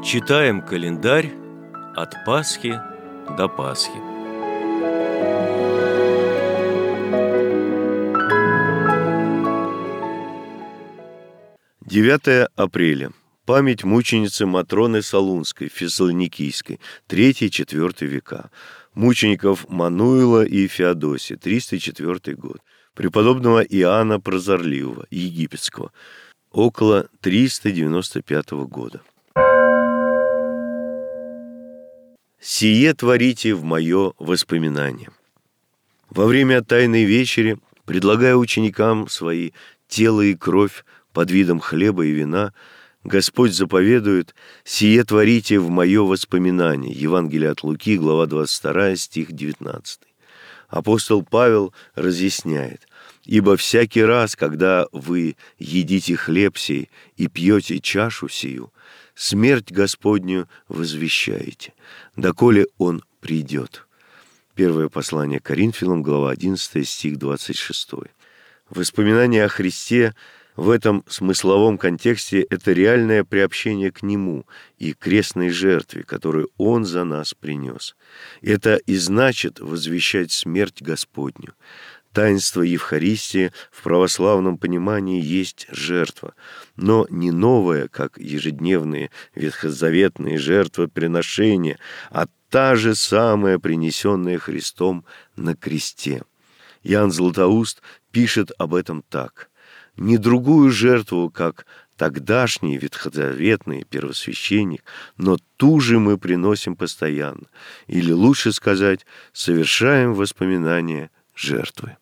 Читаем календарь от Пасхи до Пасхи. «9 апреля. Память мученицы Матроны Солунской, Фессалоникийской, 3-4 века. Мучеников Мануила и Феодосия, 304 год. Преподобного Иоанна Прозорливого, египетского, около 395 года. Сие творите в мое воспоминание. Во время Тайной вечери, предлагая ученикам свои тело и кровь под видом хлеба и вина, Господь заповедует: «Сие творите в мое воспоминание». Евангелие от Луки, глава 22, стих 19. Апостол Павел разъясняет: «Ибо всякий раз, когда вы едите хлеб сей и пьете чашу сию, смерть Господню возвещаете, доколе Он придет». Первое послание Коринфянам, глава 11, стих 26. Воспоминание о Христе в этом смысловом контексте – это реальное приобщение к Нему и крестной жертве, которую Он за нас принес. Это и значит возвещать смерть Господню. Таинство Евхаристии в православном понимании есть жертва, но не новая, как ежедневные ветхозаветные жертвоприношения, а та же самая, принесенная Христом на кресте. Иоанн Златоуст пишет об этом так: «Не другую жертву, как тогдашний ветхозаветный первосвященник, но ту же мы приносим постоянно, или лучше сказать, совершаем воспоминания жертвы».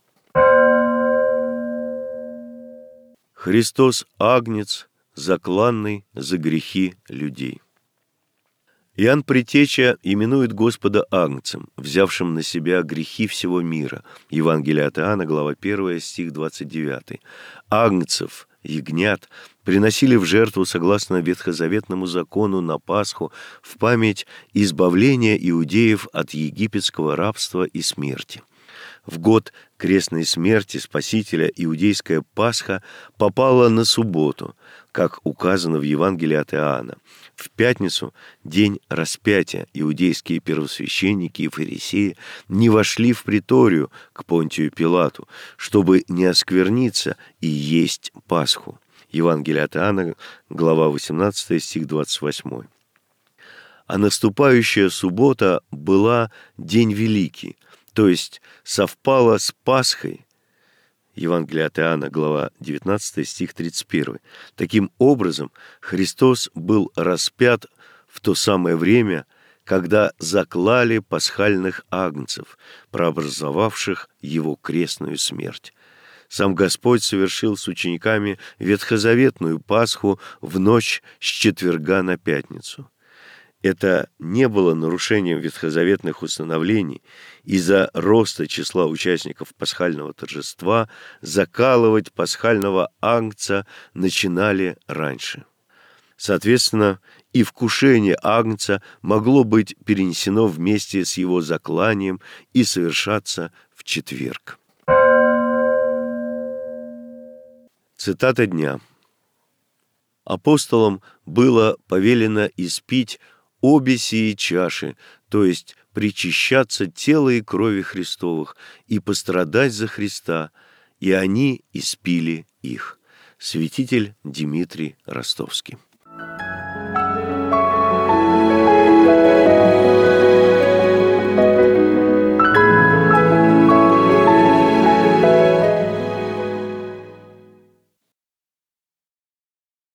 Христос Агнец, закланный за грехи людей. Иоанн Предтеча именует Господа Агнцем, взявшим на себя грехи всего мира. Евангелие от Иоанна, глава 1, стих 29. Агнцев, ягнят, приносили в жертву согласно ветхозаветному закону на Пасху в память избавления иудеев от египетского рабства и смерти. В год крестной смерти Спасителя иудейская Пасха попала на субботу, как указано в Евангелии от Иоанна. В пятницу, день распятия, иудейские первосвященники и фарисеи не вошли в приторию к Понтию Пилату, чтобы не оскверниться и есть Пасху. Евангелие от Иоанна, глава 18, стих 28. А наступающая суббота была день великий, то есть совпала с Пасхой. Евангелие от Иоанна, глава 19, стих 31. Таким образом, Христос был распят в то самое время, когда заклали пасхальных агнцев, прообразовавших Его крестную смерть. Сам Господь совершил с учениками ветхозаветную Пасху в ночь с четверга на пятницу. Это не было нарушением ветхозаветных установлений. Из-за роста числа участников пасхального торжества закалывать пасхального агнца начинали раньше. Соответственно, и вкушение агнца могло быть перенесено вместе с его закланием и совершаться в четверг. Цитата дня. «Апостолам было повелено испить обе сии чаши, то есть причащаться тела и крови Христовых и пострадать за Христа, и они испили их». Святитель Димитрий Ростовский.